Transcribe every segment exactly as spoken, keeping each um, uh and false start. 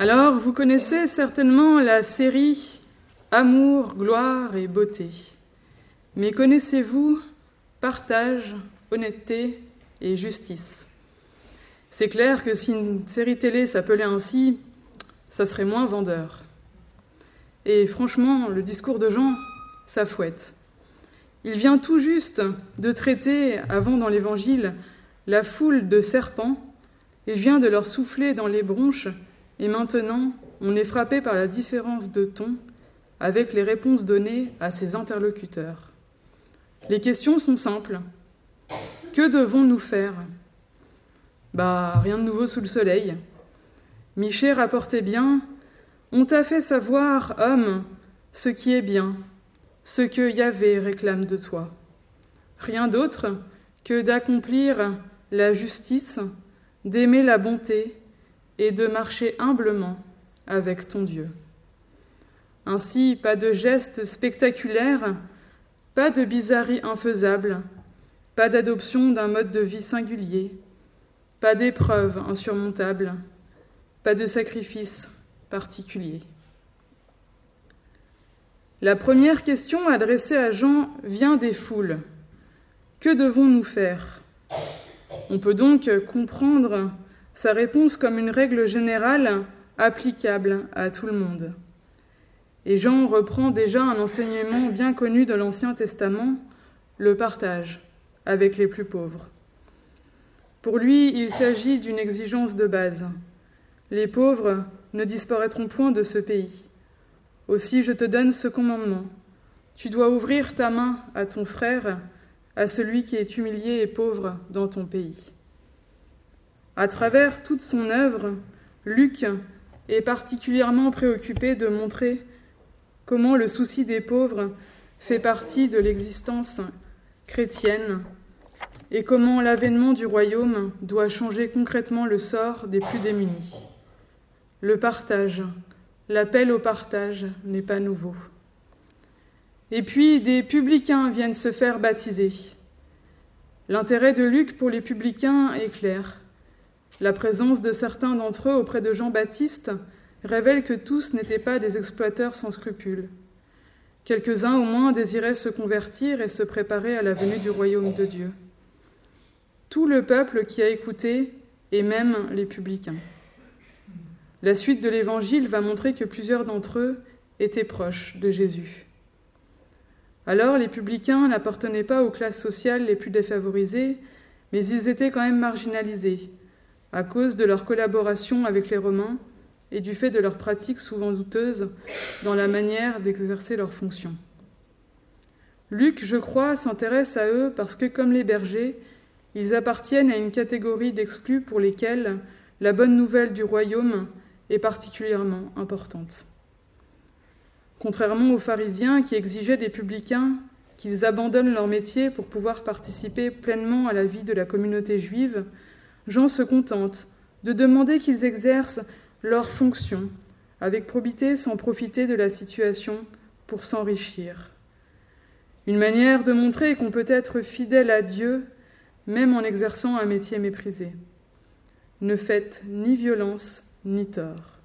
Alors, vous connaissez certainement la série Amour, gloire et beauté. Mais connaissez-vous partage, honnêteté et justice? C'est clair que si une série télé s'appelait ainsi, ça serait moins vendeur. Et franchement, le discours de Jean, ça fouette. Il vient tout juste de traiter, avant dans l'Évangile, la foule de serpents. Il vient de leur souffler dans les bronches, et maintenant, on est frappé par la différence de ton avec les réponses données à ses interlocuteurs. Les questions sont simples. Que devons-nous faire ? Bah, rien de nouveau sous le soleil. Michée rapportait bien « On t'a fait savoir, homme, ce qui est bien, ce que Yahvé réclame de toi. Rien d'autre que d'accomplir la justice, d'aimer la bonté et de marcher humblement avec ton Dieu. » Ainsi, pas de gestes spectaculaires, pas de bizarreries infaisables, pas d'adoption d'un mode de vie singulier, pas d'épreuves insurmontables, pas de sacrifice particulier. La première question adressée à Jean vient des foules. Que devons-nous faire ? On peut donc comprendre sa réponse comme une règle générale applicable à tout le monde. Et Jean reprend déjà un enseignement bien connu de l'Ancien Testament, le partage avec les plus pauvres. Pour lui, il s'agit d'une exigence de base. Les pauvres ne disparaîtront point de ce pays. Aussi, je te donne ce commandement. Tu dois ouvrir ta main à ton frère, à celui qui est humilié et pauvre dans ton pays. À travers toute son œuvre, Luc est particulièrement préoccupé de montrer comment le souci des pauvres fait partie de l'existence chrétienne et comment l'avènement du royaume doit changer concrètement le sort des plus démunis. Le partage, l'appel au partage n'est pas nouveau. Et puis, des publicains viennent se faire baptiser. L'intérêt de Luc pour les publicains est clair. La présence de certains d'entre eux auprès de Jean-Baptiste révèle que tous n'étaient pas des exploiteurs sans scrupules. Quelques-uns au moins désiraient se convertir et se préparer à la venue du royaume de Dieu. Tout le peuple qui a écouté, et même les publicains. La suite de l'Évangile va montrer que plusieurs d'entre eux étaient proches de Jésus. Alors, les publicains n'appartenaient pas aux classes sociales les plus défavorisées, mais ils étaient quand même marginalisés, à cause de leur collaboration avec les Romains et du fait de leurs pratiques souvent douteuses dans la manière d'exercer leurs fonctions. Luc, je crois, s'intéresse à eux parce que, comme les bergers, ils appartiennent à une catégorie d'exclus pour lesquels la bonne nouvelle du royaume est particulièrement importante. Contrairement aux pharisiens qui exigeaient des publicains qu'ils abandonnent leur métier pour pouvoir participer pleinement à la vie de la communauté juive, Jean se contente de demander qu'ils exercent leurs fonctions avec probité sans profiter de la situation pour s'enrichir. Une manière de montrer qu'on peut être fidèle à Dieu même en exerçant un métier méprisé. Ne faites ni violence ni tort.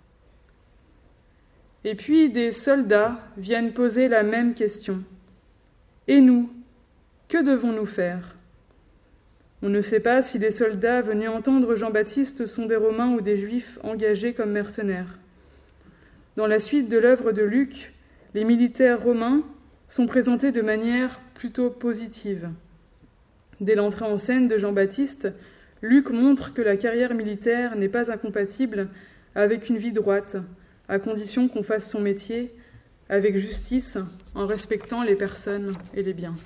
Et puis des soldats viennent poser la même question. Et nous, que devons-nous faire ? On ne sait pas si les soldats venus entendre Jean-Baptiste sont des Romains ou des Juifs engagés comme mercenaires. Dans la suite de l'œuvre de Luc, les militaires romains sont présentés de manière plutôt positive. Dès l'entrée en scène de Jean-Baptiste, Luc montre que la carrière militaire n'est pas incompatible avec une vie droite, à condition qu'on fasse son métier avec justice, en respectant les personnes et les biens.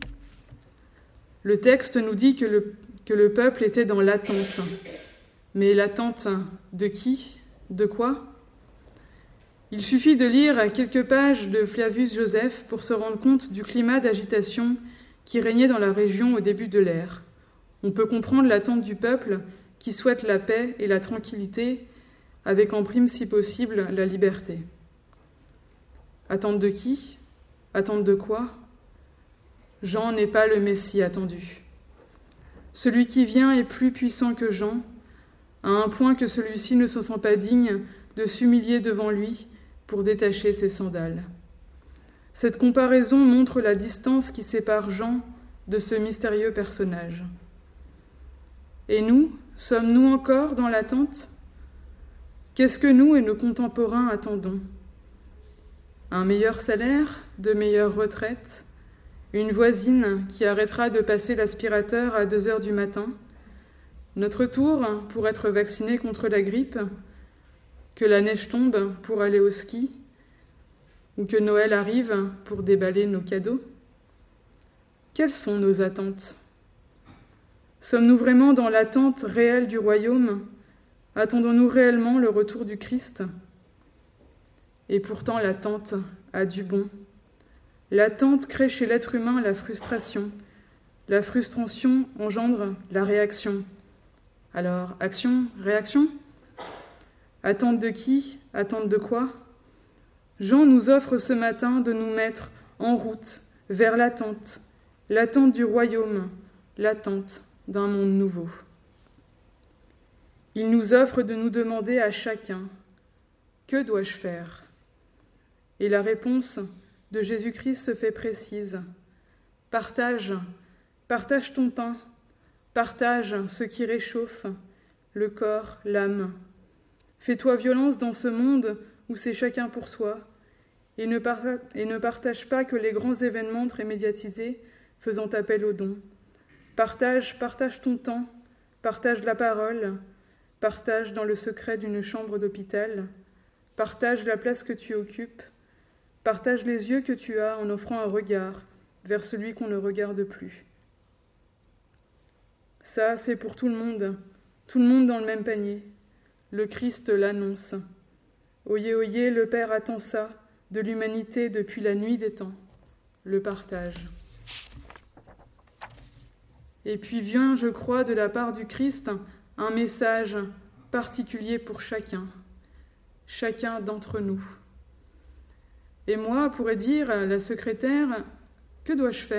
Le texte nous dit que le, que le peuple était dans l'attente. Mais l'attente de qui ? De quoi ? Il suffit de lire quelques pages de Flavius Joseph pour se rendre compte du climat d'agitation qui régnait dans la région au début de l'ère. On peut comprendre l'attente du peuple qui souhaite la paix et la tranquillité, avec en prime, si possible, la liberté. Attente de qui ? Attente de quoi ? Jean n'est pas le Messie attendu. Celui qui vient est plus puissant que Jean, à un point que celui-ci ne se sent pas digne de s'humilier devant lui pour détacher ses sandales. Cette comparaison montre la distance qui sépare Jean de ce mystérieux personnage. Et nous, sommes-nous encore dans l'attente ? Qu'est-ce que nous et nos contemporains attendons ? Un meilleur salaire, de meilleures retraites, une voisine qui arrêtera de passer l'aspirateur à deux heures du matin, notre tour pour être vacciné contre la grippe, que la neige tombe pour aller au ski, ou que Noël arrive pour déballer nos cadeaux. Quelles sont nos attentes ? Sommes-nous vraiment dans l'attente réelle du royaume ? Attendons-nous réellement le retour du Christ ? Et pourtant l'attente a du bon. L'attente crée chez l'être humain la frustration. La frustration engendre la réaction. Alors, action, réaction ? Attente de qui ? Attente de quoi ? Jean nous offre ce matin de nous mettre en route vers l'attente, l'attente du royaume, l'attente d'un monde nouveau. Il nous offre de nous demander à chacun « Que dois-je faire ?» Et la réponse de Jésus-Christ se fait précise. Partage, partage ton pain, partage ce qui réchauffe le corps, l'âme. Fais-toi violence dans ce monde où c'est chacun pour soi, et ne, parta- et ne partage pas que les grands événements très médiatisés faisant appel aux dons. Partage, partage ton temps, partage la parole, partage dans le secret d'une chambre d'hôpital, partage la place que tu occupes, partage les yeux que tu as en offrant un regard vers celui qu'on ne regarde plus. Ça, c'est pour tout le monde, tout le monde dans le même panier. Le Christ l'annonce. Oyez, oyez, le Père attend ça de l'humanité depuis la nuit des temps, le partage. Et puis vient, je crois, de la part du Christ, un message particulier pour chacun, chacun d'entre nous. Et moi, pourrait dire la secrétaire, que dois-je faire ?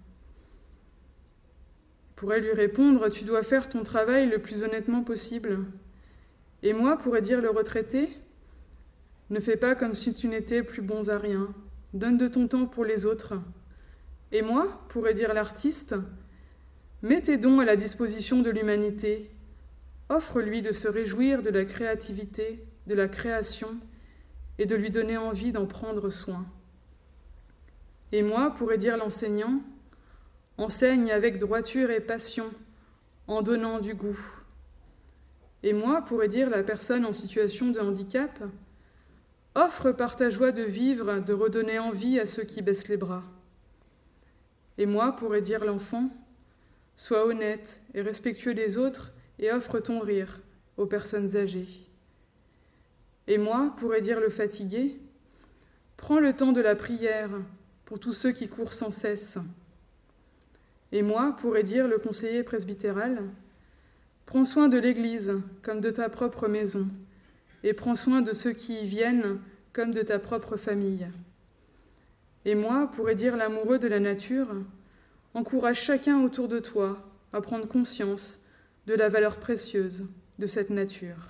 Pourrait lui répondre, tu dois faire ton travail le plus honnêtement possible. Et moi, pourrait dire le retraité, ne fais pas comme si tu n'étais plus bon à rien, donne de ton temps pour les autres. Et moi, pourrait dire l'artiste, mets tes dons à la disposition de l'humanité, offre-lui de se réjouir de la créativité, de la création, et de lui donner envie d'en prendre soin. Et moi, pourrait dire l'enseignant, enseigne avec droiture et passion, en donnant du goût. Et moi, pourrait dire la personne en situation de handicap, offre par ta joie de vivre, de redonner envie à ceux qui baissent les bras. Et moi, pourrait dire l'enfant, sois honnête et respectueux des autres et offre ton rire aux personnes âgées. Et moi, pourrait dire le fatigué, prends le temps de la prière pour tous ceux qui courent sans cesse. Et moi, pourrait dire le conseiller presbytéral, prends soin de l'Église comme de ta propre maison, et prends soin de ceux qui y viennent comme de ta propre famille. Et moi, pourrait dire l'amoureux de la nature, encourage chacun autour de toi à prendre conscience de la valeur précieuse de cette nature.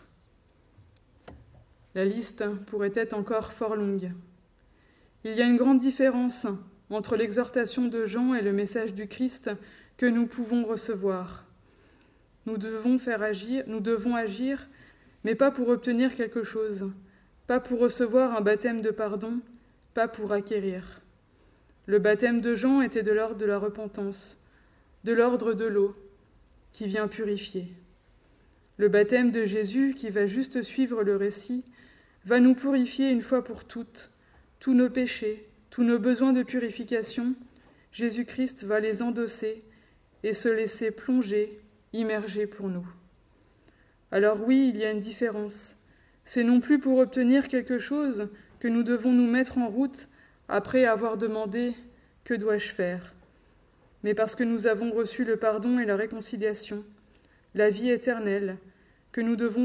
La liste pourrait être encore fort longue. Il y a une grande différence entre l'exhortation de Jean et le message du Christ que nous pouvons recevoir. Nous devons faire agir, nous devons agir, mais pas pour obtenir quelque chose, pas pour recevoir un baptême de pardon, pas pour acquérir. Le baptême de Jean était de l'ordre de la repentance, de l'ordre de l'eau, qui vient purifier. Le baptême de Jésus, qui va juste suivre le récit, va nous purifier une fois pour toutes. Tous nos péchés, tous nos besoins de purification, Jésus-Christ va les endosser et se laisser plonger, immerger pour nous. Alors oui, il y a une différence. C'est non plus pour obtenir quelque chose que nous devons nous mettre en route après avoir demandé « Que dois-je faire ?» mais parce que nous avons reçu le pardon et la réconciliation, la vie éternelle, que nous devons